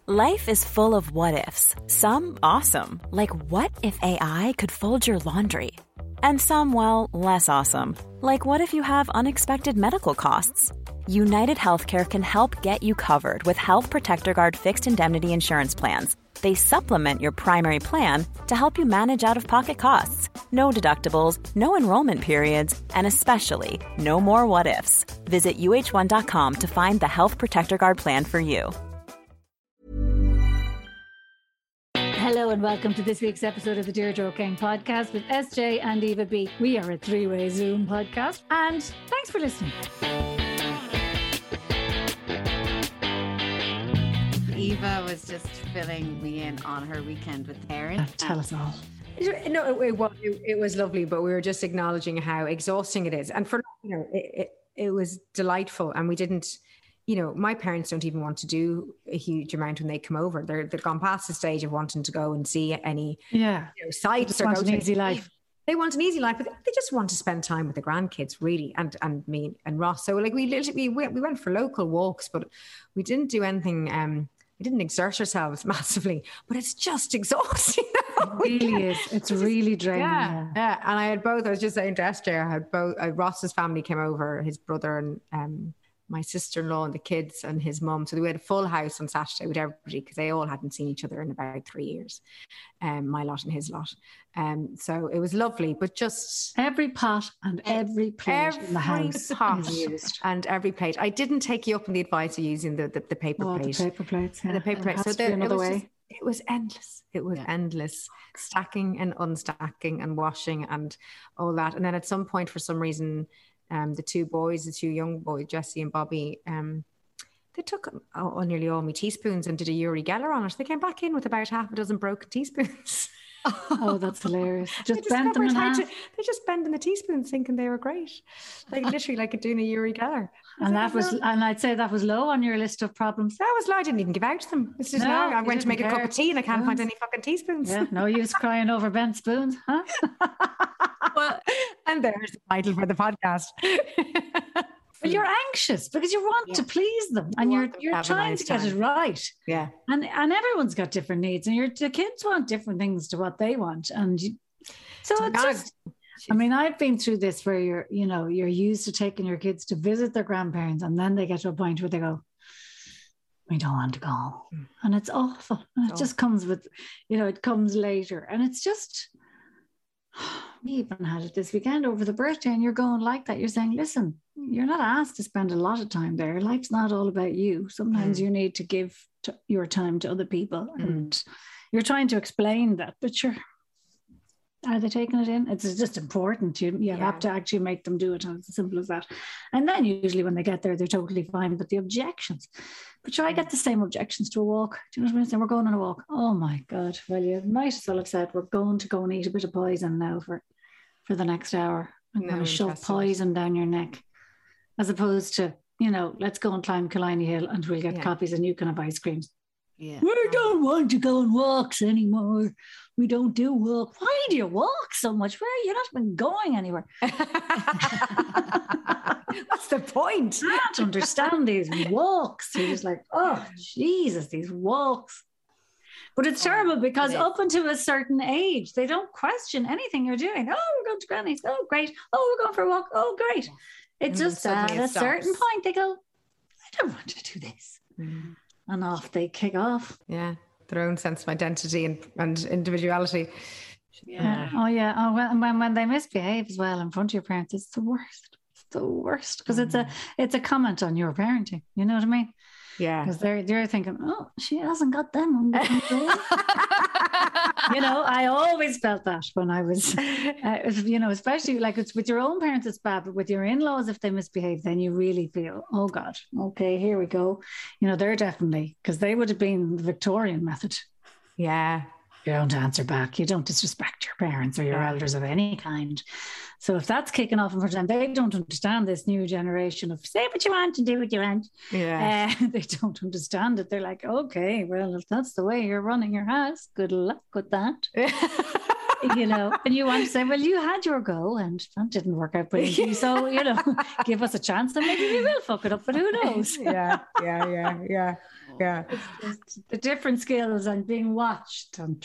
Life is full of what-ifs. Some awesome, like what if AI could fold your laundry? And some, well, less awesome, like what if you have unexpected medical costs? United Healthcare can help get you covered with Health Protector Guard fixed indemnity insurance plans. They supplement your primary plan to help you manage out-of-pocket costs. No deductibles, no enrollment periods, and especially no more what-ifs. Visit uh1.com to find the Health Protector Guard plan for you. Hello and welcome to this week's episode of the Deirdre O'Kane podcast with SJ and Eva B. We are a three-way Zoom podcast, and thanks for listening. Eva was just filling me in on her weekend with parents. Tell us all. No, it was lovely, but we were just acknowledging how exhausting it is. And for, it was delightful. And we didn't, my parents don't even want to do a huge amount when they come over. They've gone past the stage of wanting to go and see any sites or go to an easy life. They want an easy life, but they just want to spend time with the grandkids, really, and me and Ross. So like we went for local walks, but we didn't do anything. We didn't exert ourselves massively, but it's just exhausting. It really is. It's really draining. Yeah. And I had both. I was just saying to SJ, I had both. Ross's family came over, his brother and my sister-in-law and the kids and his mum. So we had a full house on Saturday with everybody because they all hadn't seen each other in about 3 years. My lot and his lot. So it was lovely, but just every pot and every plate in the house is used. And every plate. I didn't take you up on the advice of using the paper plate. The paper plates. Yeah. The paper plate. So another way. It was endless. It was endless, stacking and unstacking and washing and all that. And then at some point, for some reason, the two young boys, Jesse and Bobby, they took nearly all my teaspoons and did a Uri Geller on it. They came back in with about half a dozen broken teaspoons. Oh, that's hilarious. Just bent them in half. They just bent in the teaspoons thinking they were great. Like literally like doing a Uri Geller. And I'd say that was low on your list of problems. That was low. I didn't even give out to them. It's just now I went to make a cup of tea and I can't find any fucking teaspoons. Yeah, no use crying over bent spoons, huh? And there's the title for the podcast. Well, you're anxious because you want to please them and you're trying to get it right. Yeah. And everyone's got different needs and the kids want different things to what they want. And so it's just, I mean, I've been through this where you're used to taking your kids to visit their grandparents and then they get to a point where they go, we don't want to go. And it's awful. And it just comes with, it comes later. And it's just, we even had it this weekend over the birthday and you're going like that. You're saying, listen, you're not asked to spend a lot of time there. Life's not all about you. Sometimes you need to give your time to other people. And you're trying to explain that, but are they taking it in? It's just important. You have to actually make them do it. And it's as simple as that. And then usually when they get there, they're totally fine. But the objections, I get the same objections to a walk. Do you know what I'm saying? We're going on a walk. Oh my God. Well, you might as well have said, we're going to go and eat a bit of poison now for the next hour. I'm going to shove poison down your neck. As opposed to, let's go and climb Killiney Hill and we'll get copies and you can have ice creams. Yeah. We don't want to go on walks anymore. We don't do walk. Why do you walk so much? You're not even going anywhere. What's the point? I don't understand these walks. You're just like, oh, Jesus, these walks. But it's terrible because up until a certain age, they don't question anything you're doing. Oh, we're going to Granny's. Oh, great. Oh, we're going for a walk. Oh, great. It's just at a certain point they go, I don't want to do this. And off they kick off. Yeah, their own sense of identity and individuality. Yeah. Oh, yeah. Oh, well, when they misbehave as well in front of your parents, it's the worst. It's the worst because it's a comment on your parenting. You know what I mean? Yeah. Because they're thinking, oh, she hasn't got them under control. I always felt that when I was, especially like it's with your own parents, it's bad, but with your in-laws, if they misbehave, then you really feel, oh God, okay, here we go. They're definitely, because they would have been the Victorian method. Yeah. You don't answer back. You don't disrespect your parents or your elders of any kind. So if that's kicking off in front of them, they don't understand this new generation of say what you want and do what you want. Yeah. They don't understand it. They're like, okay, well, if that's the way you're running your house, good luck with that. you know, and you want to say, well, you had your go and that didn't work out brilliantly. So, you know, give us a chance and maybe we will fuck it up, but who knows? Yeah. It's just the different skills and being watched and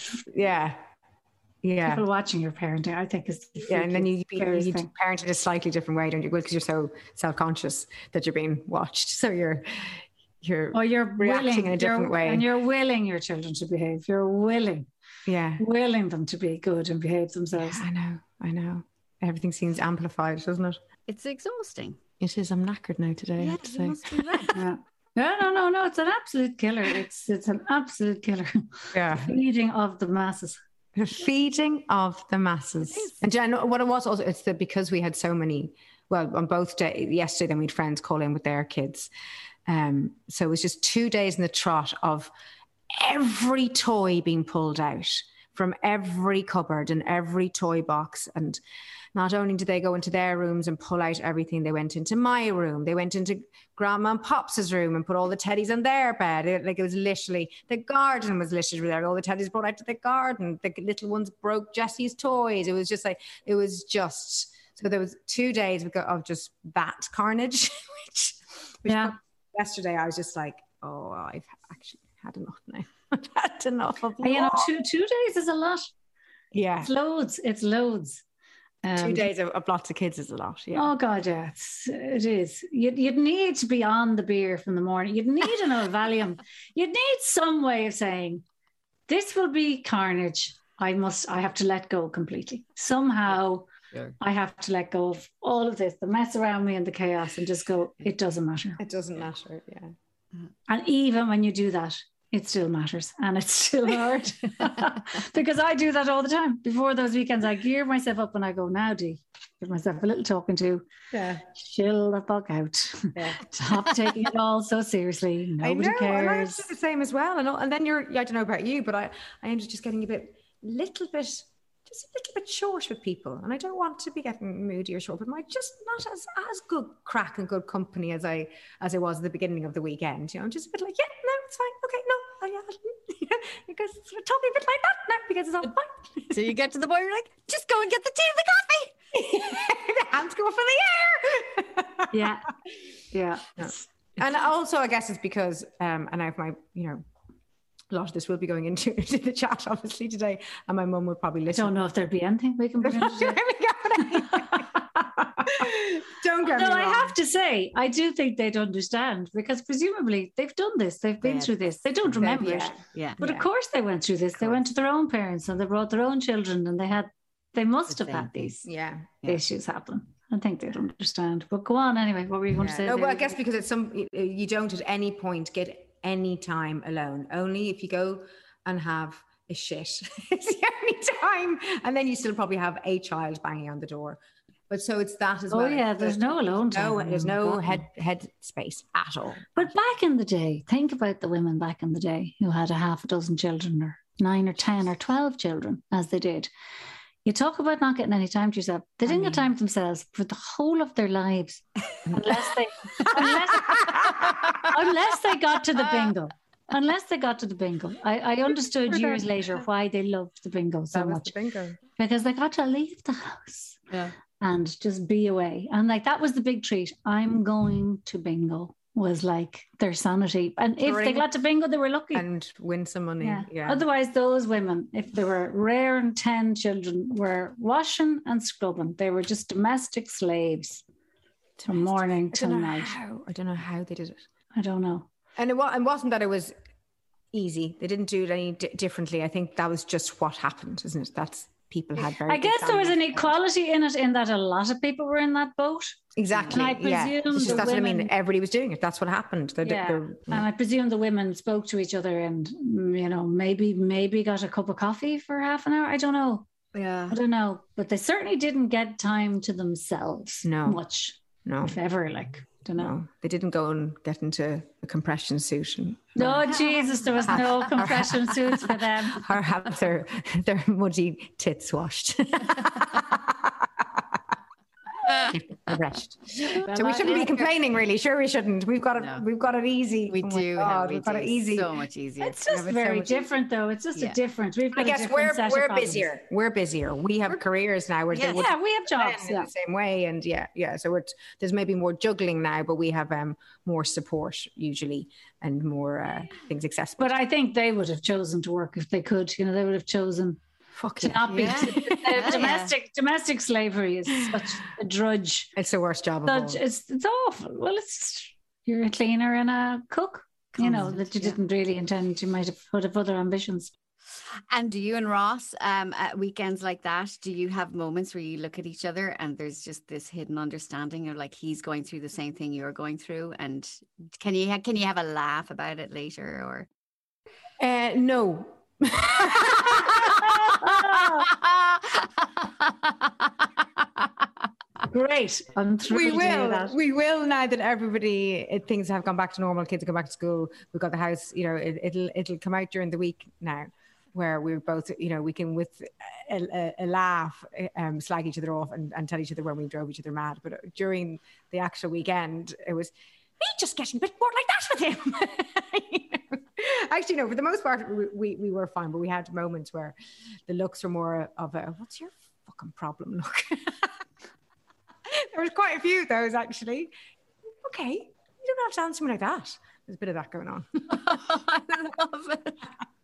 people watching your parenting, I think is and then you parent in a slightly different way, don't you? Because you're so self-conscious that you're being watched. So you're reacting in a different way. And you're willing your children to behave. You're willing them to be good and behave themselves. Yeah, I know. Everything seems amplified, doesn't it? It's exhausting. It is. I'm knackered now today, I have to say. Must be right. No. It's an absolute killer. It's an absolute killer. Yeah. Feeding of the masses. The feeding of the masses. And do you know what it was also? It's that because we had so many, well, on both days, yesterday, then we had friends call in with their kids. So it was just 2 days in the trot of every toy being pulled out from every cupboard and every toy box. And not only did they go into their rooms and pull out everything, they went into my room. They went into Grandma and Pops's room and put all the teddies on their bed. It was literally, the garden was littered with all the teddies brought out to the garden. The little ones broke Jessie's toys. It was just, so there was 2 days of just that carnage, which yesterday I was just like, oh, I've actually had enough now. I've had enough of it. You know, two days is a lot. Yeah. It's loads. 2 days of lots of kids is a lot. Yeah. Oh God, yeah, it is. You'd need to be on the beer from the morning. You'd need another Valium. You'd need some way of saying, this will be carnage. I have to let go completely. Somehow I have to let go of all of this, the mess around me and the chaos, and just go, it doesn't matter. It doesn't matter, yeah. And even when you do that, it still matters and it's still hard because I do that all the time. Before those weekends, I gear myself up and I go, now, Dee, give myself a little talking to. Yeah. Chill the fuck out. Yeah. Stop taking it all so seriously. Nobody cares. I do the same as well. And then I don't know about you, but I ended just getting a little bit short with people. And I don't want to be getting moody or short, but I'm just not as good crack and good company as I was at the beginning of the weekend. You know, I'm just a bit like, yeah, no, it's fine. Okay, no. Because we're talking a bit like that now because it's all fine. So you get to the point, you're like, just go and get the tea and the coffee. The hands go for the air. Yeah. And also, I guess it's because, and I have my, you know, a lot of this will be going into the chat, obviously, today, and my mum would probably listen. I don't know if there'd be anything we can put into it. Don't get me wrong. I have to say, I do think they'd understand because presumably they've done this, they've been through this. They don't remember it. Yeah. But of course they went through this. They went to their own parents and they brought their own children and they must have had these issues happen. I think they'd understand. But go on anyway. What were you going to say? No, well, I guess because you don't at any point get any time alone. Only if you go and have a shit. It's the only time. And then you still probably have a child banging on the door. But so it's that as well. Oh yeah, there's no alone time. There's no head space at all. But back in the day, think about the women back in the day who had a half a dozen children or 9 or 10 or 12 children as they did. You talk about not getting any time to yourself. They didn't get time to themselves for the whole of their lives unless they got to the bingo. Unless they got to the bingo. I understood years later why they loved the bingo so much. The bingo. Because they got to leave the house and just be away. And like that was the big treat. I'm going to bingo was like their sanity. And if they got to bingo, they were lucky. And win some money. Yeah. Otherwise, those women, if they were rare and 10 children, were washing and scrubbing. They were just domestic slaves from morning till night. I don't know how they did it. I don't know. And it wasn't that it was easy. They didn't do it any differently. I think that was just what happened, isn't it? That's people had very. I guess there was an equality in it, in that a lot of people were in that boat. Exactly. And I presume that's what I mean. Everybody was doing it. That's what happened. And I presume the women spoke to each other, and you know, maybe got a cup of coffee for half an hour. I don't know. Yeah, I don't know. But they certainly didn't get time to themselves. Much. No, if ever. Like. No, they didn't go and get into a compression suit. No, Jesus, there was no compression suits for them. Or have their muddy tits washed. rest. So we shouldn't be complaining, really. Sure, we shouldn't. We've got it easy. We do. We've got it easy. So much easier. It's just very different, though. It's just a difference. We've got I guess we're busier. We're busier. We have careers now. We have jobs in the same way, and so there's maybe more juggling now, but we have more support usually and more things accessible. But I think they would have chosen to work if they could. They would have chosen to not be. Domestic slavery is such a drudge. It's the worst job of all. It's awful. Well, you're a cleaner and a cook. That you didn't really intend. You might have other ambitions. And do you and Ross, at weekends like that, do you have moments where you look at each other and there's just this hidden understanding of like he's going through the same thing you're going through, and can you have a laugh about it later or? No. Great. We will now that things have gone back to normal. Kids have gone back to school. We've got the house. It'll come out during the week now, where we're both. We can with a laugh slag each other off and tell each other when we drove each other mad. But during the actual weekend, it was me just getting a bit bored like that with him. Actually, no. For the most part, we were fine, but we had moments where the looks were more of a "What's your fucking problem?" look. There was quite a few of those, actually. Okay, you don't have to answer me like that. There's a bit of that going on. I love it.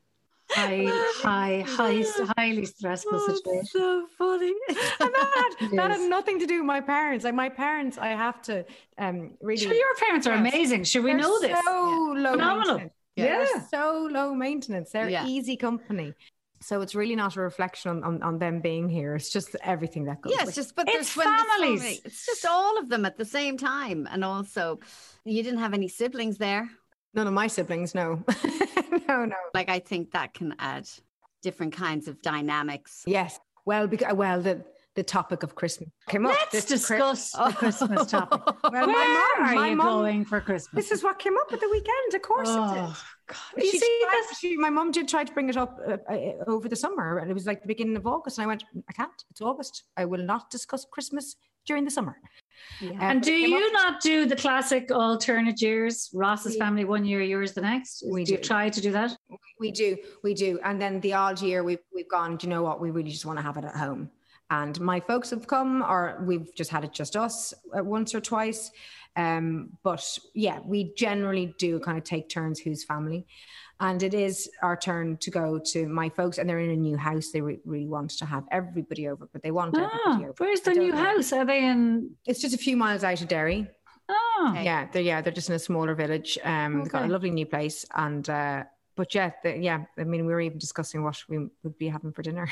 Highly stressful situation. So funny. That had nothing to do with my parents. Like my parents, I have to really. Sure, your parents are amazing. Should we know this? So low maintenance. Yeah. They're so low maintenance. They're easy company. So it's really not a reflection on them being here. It's just everything that goes. Yes, but it's families. It's just all of them at the same time. And also, you didn't have any siblings there. None of my siblings, no. No. Like, I think that can add different kinds of dynamics. Yes. Well, the topic of Christmas came up. Let's discuss the Christmas topic. Well, Where are you going for Christmas? This is what came up at the weekend. Of course it did. God. My mum did try to bring it up over the summer, and it was like the beginning of August, and I went, I can't. It's August. I will not discuss Christmas during the summer. Yeah. And do you not do the classic alternate years? Ross's family 1 year, yours the next? Do you try to do that? We do. And then the odd year we've gone, do you know what? We really just want to have it at home. And my folks have come, or we've just had it just us once or twice. But yeah, we generally do kind of take turns whose family. And it is our turn to go to my folks, and they're in a new house. They really want to have everybody over, but they want everybody over. Where's the new house? Are they in? It's just a few miles out of Derry. Oh. Yeah, they're just in a smaller village. They've got a lovely new place, and but I mean, we were even discussing what we would be having for dinner.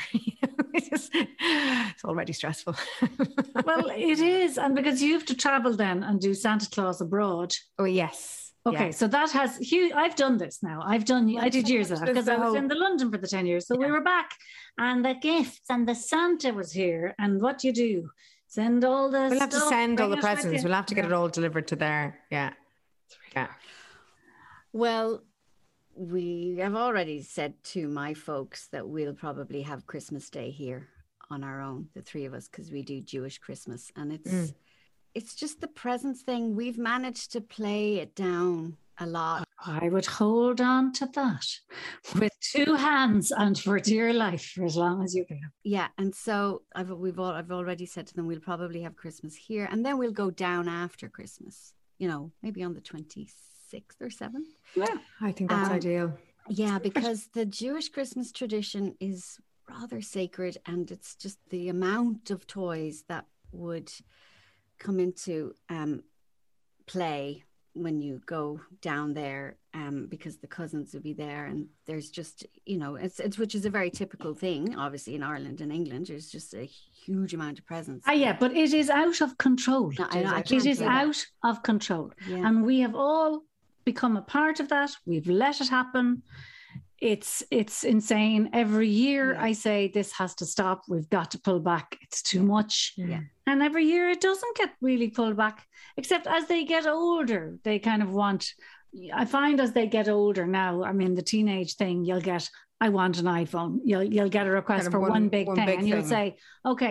It's already stressful. Well, it is, and because you have to travel then and do Santa Claus abroad. Oh yes. Okay, so that has huge. I've done this now. I did years of that because I was in London for the 10 years. So we were back, and the gifts and the Santa was here. And what do you do? Send all the. We'll have to send all the presents. We'll have to get it all delivered to there. Yeah. Yeah. Well, we have already said to my folks that we'll probably have Christmas Day here on our own, the three of us, because we do Jewish Christmas, and it's just the presents thing. We've managed to play it down a lot. I would hold on to that with two hands and for dear life for as long as you can. Yeah, and so I've already said to them we'll probably have Christmas here, and then we'll go down after Christmas. Maybe on the 26th or 7th. Yeah, I think that's ideal. Yeah, because the Jewish Christmas tradition is rather sacred, and it's just the amount of toys that would come into play when you go down there, because the cousins will be there, and there's just it's which is a very typical thing obviously in Ireland and England. There's just a huge amount of presents. But it is out of control. It is out of control, and we have all become a part of that. We've let it happen. It's insane. Every year I say this has to stop. We've got to pull back. It's too much. Yeah. And every year it doesn't get really pulled back, except as they get older, they kind of want. I find as they get older now, I mean, the teenage thing, you'll get, I want an iPhone. You'll get a request for one big thing, and you'll say, okay,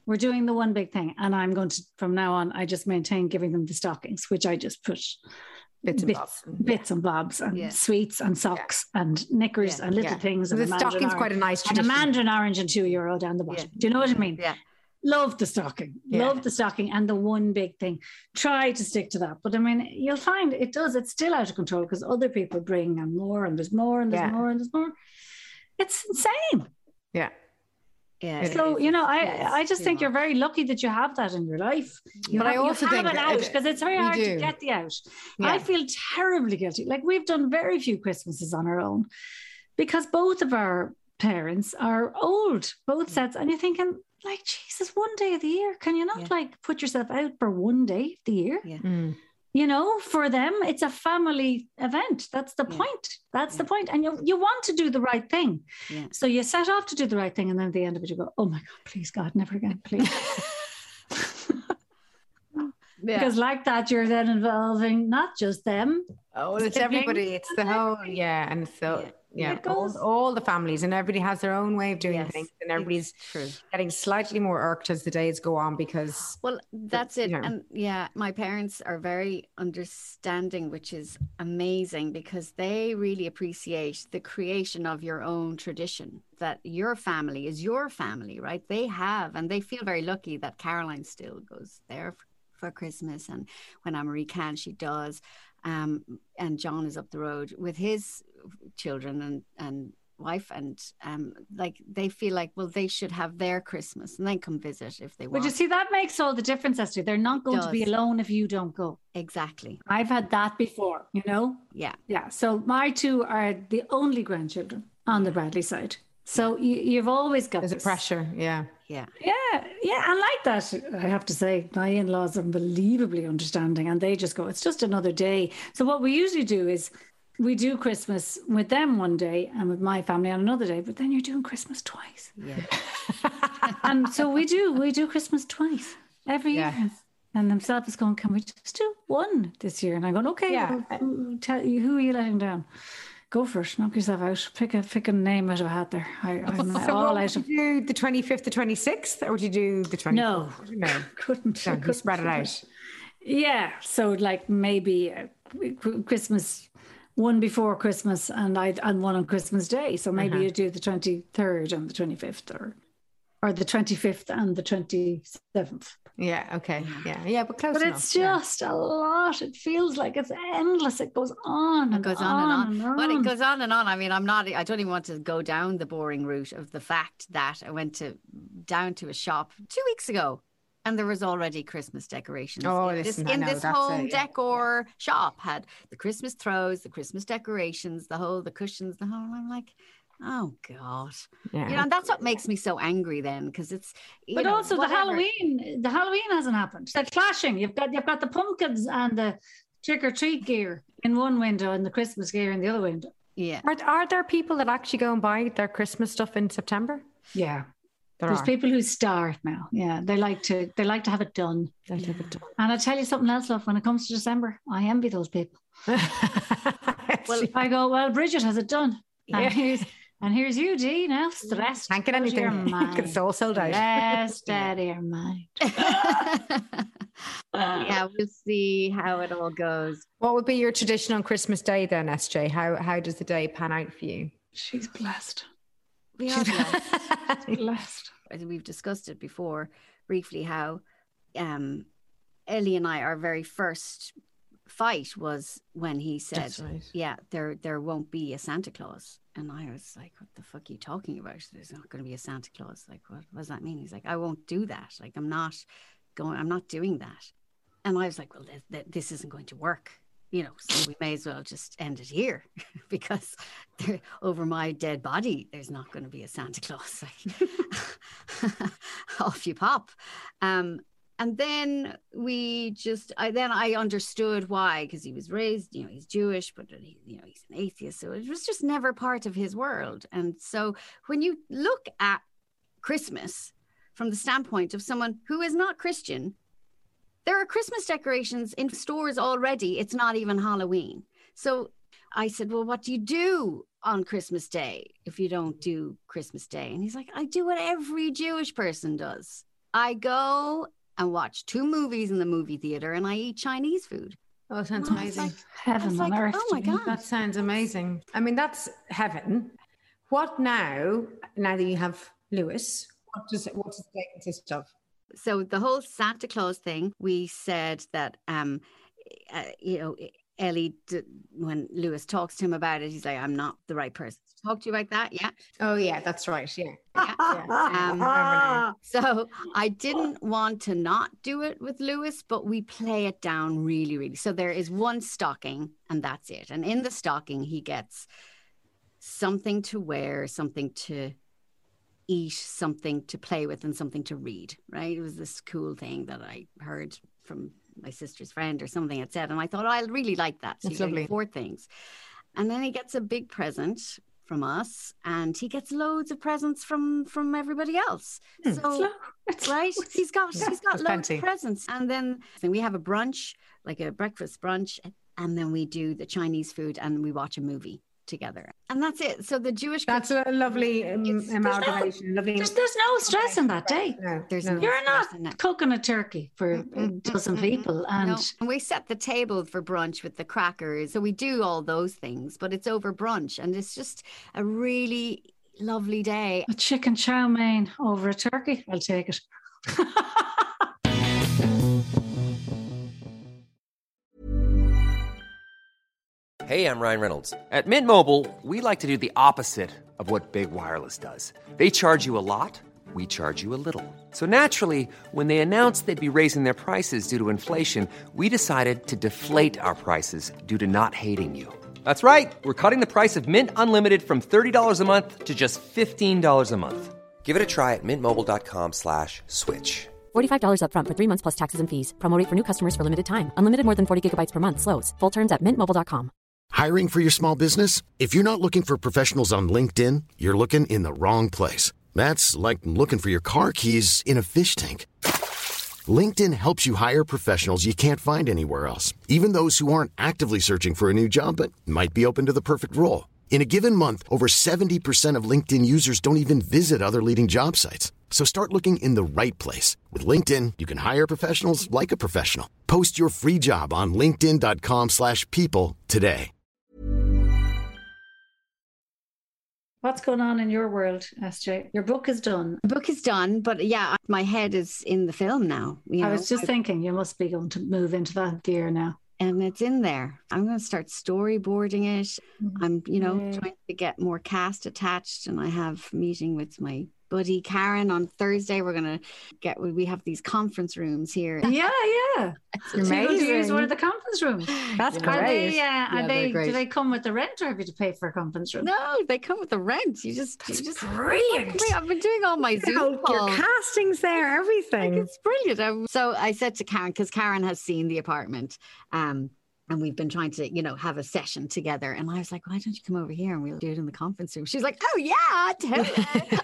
we're doing the one big thing. And I'm going to, from now on, I just maintain giving them the stockings, which I just put bits and bobs and sweets and socks and knickers and little things. And the stocking's quite a nice tradition. And a mandarin orange and €2 down the bottom. Do you know what I mean? Yeah. Love the stocking. Love the stocking and the one big thing. Try to stick to that. But I mean, you'll find it's still out of control because other people bring and more and there's more and there's more and there's more. It's insane. Yeah. So, I just think you're very lucky that you have that in your life. But I also think it out because it's very hard to get the out. Yeah. I feel terribly guilty. Like we've done very few Christmases on our own because both of our parents are old, both sets. And you're thinking, like, Jesus, one day of the year, can you not like put yourself out for one day of the year? Yeah. For them, it's a family event. That's the point. That's the point. And you want to do the right thing. Yeah. So you set off to do the right thing. And then at the end of it, you go, oh my God, please, God, never again, please. Because like that, you're then involving not just them. Oh, it's everybody. It's the whole, and so... Yeah, all the families, and everybody has their own way of doing things, and everybody's getting slightly more irked as the days go on because... Well, that's it. And my parents are very understanding, which is amazing because they really appreciate the creation of your own tradition, that your family is your family, right? They have, and they feel very lucky that Caroline still goes there for Christmas, and when Anne-Marie can, she does. And John is up the road with his children and wife, and they feel like, well, they should have their Christmas and then come visit if they want. But you see, that makes all the difference, Esther. They're not going to be alone if you don't go. Exactly. I've had that before, Yeah. So my two are the only grandchildren on the Bradley side. So you've always got there's a pressure. Yeah. And like that, I have to say, my in-laws are unbelievably understanding, and they just go, it's just another day. So what we usually do is we do Christmas with them one day and with my family on another day, but then you're doing Christmas twice. And so we do Christmas twice every year. And themselves is going, can we just do one this year? And I'm going, okay, who are you letting down? Go for it. Knock yourself out. Pick a name out of a hat there. I'm so all out of... do the 25th, the 26th, or would you do the 24th? No. Couldn't. You spread it out. Yeah. So like maybe Christmas, one before Christmas and one on Christmas Day. So maybe you do the 23rd and the 25th or the 25th and the 27th. Yeah, okay. Yeah, but close enough. But it's just a lot. It feels like it's endless. It goes on and on. But it goes on and on. I mean, I don't even want to go down the boring route of the fact that I went down to a shop 2 weeks ago and there was already Christmas decorations. Oh, this home decor shop had the Christmas throws, the Christmas decorations, the cushions, the whole. I'm like, oh God! And that's what makes me so angry then, because it's. But also whatever. The Halloween hasn't happened. They're clashing. You've got the pumpkins and the trick or treat gear in one window and the Christmas gear in the other window. Yeah. Are there people that actually go and buy their Christmas stuff in September? Yeah. There's people who start now. Yeah, they like to have it done. And I tell you something else, love. When it comes to December, I envy those people. Well, I go, well, Bridget has it done. And here's you, Dee, now stressed. Can't get anything. It's all sold out. Stressed out of your mind. We'll see how it all goes. What would be your tradition on Christmas Day then, SJ? How does the day pan out for you? She's blessed. We are blessed. Blessed. We've discussed it before briefly how Ellie and I, our very first fight was when he said, there won't be a Santa Claus. And I was like, what the fuck are you talking about? There's not going to be a Santa Claus. Like, what does that mean? He's like, I won't do that. Like, I'm not doing that. And I was like, well, this isn't going to work. So we may as well just end it here because over my dead body, there's not going to be a Santa Claus. Like, off you pop. And then I understood why, because he was raised, he's Jewish, but he's an atheist. So it was just never part of his world. And so when you look at Christmas from the standpoint of someone who is not Christian, there are Christmas decorations in stores already. It's not even Halloween. So I said, well, what do you do on Christmas Day if you don't do Christmas Day? And he's like, I do what every Jewish person does. I go and watch 2 movies in the movie theater and I eat Chinese food. Oh, sounds amazing. Heaven on earth. Oh my God. That sounds amazing. I mean, that's heaven. What now that you have Lewis, what does the day consist of? So the whole Santa Claus thing, we said that, Ellie, when Lewis talks to him about it, he's like, I'm not the right person to talk to you about that. Yeah. Oh, yeah, that's right. Yeah. So I didn't want to not do it with Lewis, but we play it down really, really. So there is one stocking and that's it. And in the stocking, he gets something to wear, something to eat, something to play with, and something to read, right? It was this cool thing that I heard from my sister's friend or something had said, and I thought, I really like that. So that's lovely. 4 things. And then he gets a big present from us, and he gets loads of presents from everybody else. So right, he's got loads of presents. And then we have a brunch, like a breakfast brunch, and then we do the Chinese food and we watch a movie together, and that's it. So the Jewish, that's a lovely amalgamation. There's no stress in that day. No, you're not cooking a turkey for a dozen people, and we set the table for brunch with the crackers. So we do all those things, but it's over brunch, and it's just a really lovely day. A chicken chow mein over a turkey, I'll take it. Hey, I'm Ryan Reynolds. At Mint Mobile, we like to do the opposite of what Big Wireless does. They charge you a lot, we charge you a little. So naturally, when they announced they'd be raising their prices due to inflation, we decided to deflate our prices due to not hating you. That's right. We're cutting the price of Mint Unlimited from $30 a month to just $15 a month. Give it a try at mintmobile.com/switch. $45 up front for 3 months plus taxes and fees. Promo rate for new customers for limited time. Unlimited more than 40 gigabytes per month. Slows full terms at mintmobile.com. Hiring for your small business? If you're not looking for professionals on LinkedIn, you're looking in the wrong place. That's like looking for your car keys in a fish tank. LinkedIn helps you hire professionals you can't find anywhere else, even those who aren't actively searching for a new job but might be open to the perfect role. In a given month, over 70% of LinkedIn users don't even visit other leading job sites. So start looking in the right place. With LinkedIn, you can hire professionals like a professional. Post your free job on linkedin.com/people today. What's going on in your world, SJ? Your book is done. The book is done, but yeah, my head is in the film now. I was just thinking you must be going to move into that gear now. And it's in there. I'm going to start storyboarding it. I'm, trying to get more cast attached, and I have meeting with my buddy Karen on Thursday. We're going to we have these conference rooms here. Yeah. It's amazing. Use one of the conference rooms. That's great. Do they come with the rent, or have you to pay for a conference room? No, they come with the rent. That's brilliant. I've been doing all my Zoom calls. Your castings there, everything. It's brilliant. So I said to Karen, because Karen has seen the apartment, and we've been trying to, have a session together. And I was like, why don't you come over here and we'll do it in the conference room? She's like, oh, yeah, totally.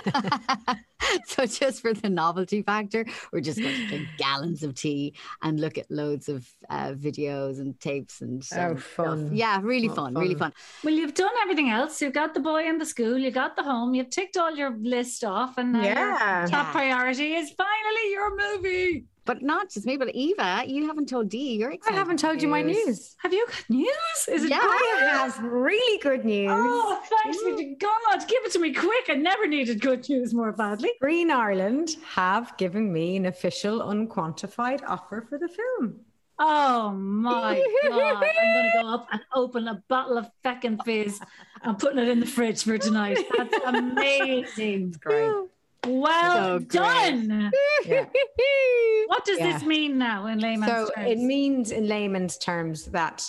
So just for the novelty factor, we're just going to drink gallons of tea and look at loads of videos and tapes and fun. Stuff. Yeah, really fun. Really fun. Well, you've done everything else. You've got the boy in the school. You got the home. You've ticked all your list off. And your top priority is finally your movie. But not just me, but Eva, you haven't told Dee. You're excited. I haven't told you my news. Have you got news? Is it good? I have really good news. Oh, thanks be to God. Give it to me quick. I never needed good news more badly. Screen Ireland have given me an official unquantified offer for the film. Oh my God. I'm going to go up and open a bottle of feckin' fizz and putting it in the fridge for tonight. That's amazing. It's great. Well done. Yeah. What does this mean now in layman's terms? So it means in layman's terms that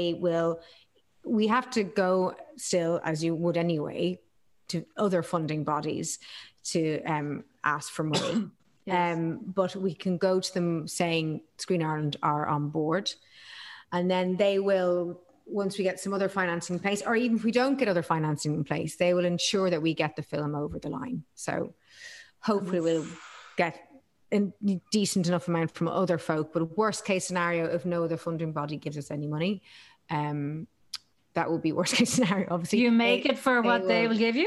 we have to go still, as you would anyway, to other funding bodies to ask for money. Yes. But we can go to them saying Screen Ireland are on board, and then they will, once we get some other financing in place, or even if we don't get other financing in place, they will ensure that we get the film over the line. So hopefully we'll get a decent enough amount from other folk, but worst case scenario, if no other funding body gives us any money, that would be worst case scenario, obviously. You make it for what they will give you?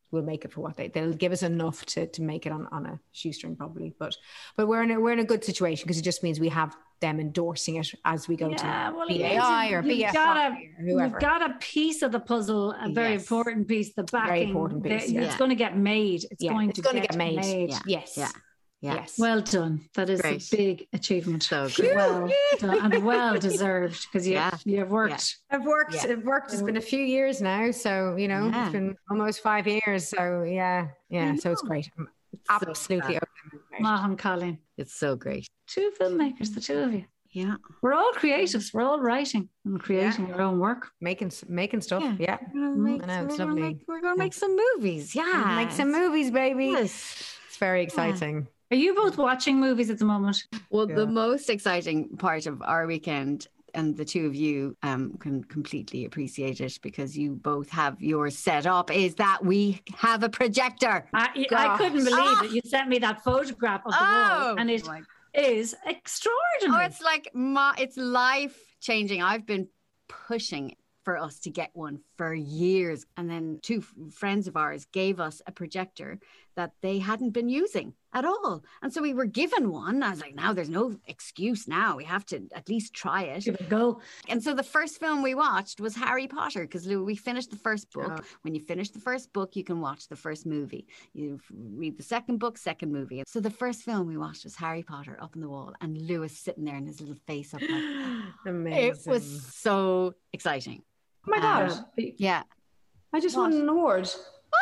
will make it for what they'll give us enough to make it on a shoestring probably. But we're in a good situation because it just means we have them endorsing it as we go to BAI or BFI or whoever. You've got a piece of the puzzle, a very important piece, the backing. Very important piece. It's going to get made. It's going to get made. Yes. Yeah. Yes. Well done. That is great. a big achievement. So great. Well done and well deserved because you've worked. I've worked. It's been a few years now, so it's been almost 5 years. So so it's great. I'm absolutely open. Maham Colleen. It's so great. 2 filmmakers, the 2 of you. Yeah. We're all creatives. We're all writing and creating our own work. Making stuff. Yeah. It's lovely. We're going to make some movies. Yeah. Make some movies, baby. Yes. It's very exciting. Are you both watching movies at the moment? Well, the most exciting part of our weekend, and the 2 of you can completely appreciate it because you both have yours set up, is that we have a projector. I couldn't believe it. You sent me that photograph of the wall, and it is extraordinary. It's like it's life-changing. I've been pushing for us to get one for years. And then 2 friends of ours gave us a projector that they hadn't been using at all. And so we were given one. I was like, now there's no excuse now. We have to at least try it. Give it a go. And so the first film we watched was Harry Potter because we finished the first book. Oh. When you finish the first book, you can watch the first movie. You read the second book, second movie. So the first film we watched was Harry Potter up on the wall and Lewis sitting there in his little face up like amazing. It was so exciting. Oh my God. Yeah. I just won an award.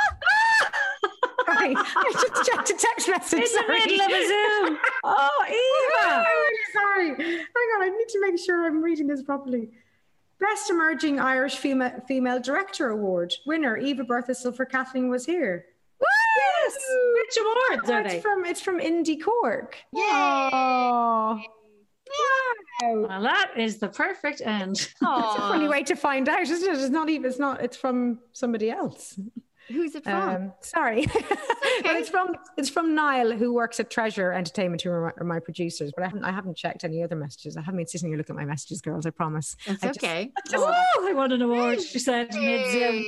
Sorry, I just checked a text message. In the middle of a Zoom. Oh, Eva. I'm really sorry. Hang on, I need to make sure I'm reading this properly. Best Emerging Irish Female Director Award winner, Eva Berthasel for Kathleen Was Here. Yes. Which awards are they? It's from Indie Cork. Yay. Oh. Wow. Well, that is the perfect end. It's a funny way to find out, isn't it? It's from somebody else. Who's it from? Sorry. Okay. Well, it's from Niall, who works at Treasure Entertainment, who are my producers. But I haven't checked any other messages. I haven't been sitting here looking at my messages, girls. I promise. It's okay. I won an award. She said mid-Zoom.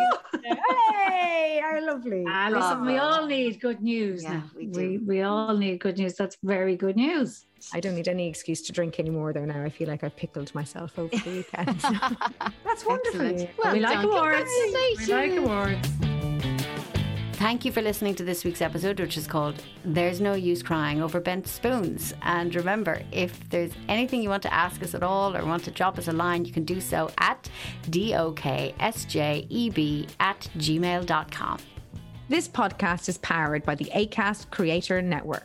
Hey, how lovely. Listen, we all need good news. Yeah, now. We all need good news. That's very good news. I don't need any excuse to drink anymore, though. Now I feel like I've pickled myself over the weekend. That's wonderful. Well, we like awards. We like awards. Thank you for listening to this week's episode, which is called There's No Use Crying Over Bent Spoons. And remember, if there's anything you want to ask us at all or want to drop us a line, you can do so at doksjeb@gmail.com. This podcast is powered by the Acast Creator Network.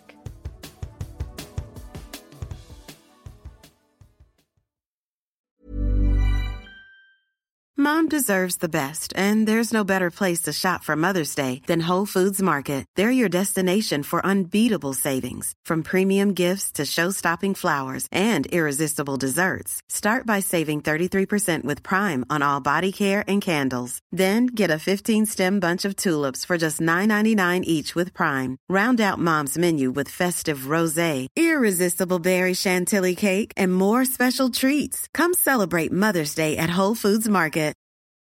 Mom deserves the best, and there's no better place to shop for Mother's Day than Whole Foods Market. They're your destination for unbeatable savings, from premium gifts to show-stopping flowers and irresistible desserts. Start by saving 33% with Prime on all body care and candles. Then get a 15-stem bunch of tulips for just $9.99 each with Prime. Round out Mom's menu with festive rosé, irresistible berry chantilly cake, and more special treats. Come celebrate Mother's Day at Whole Foods Market.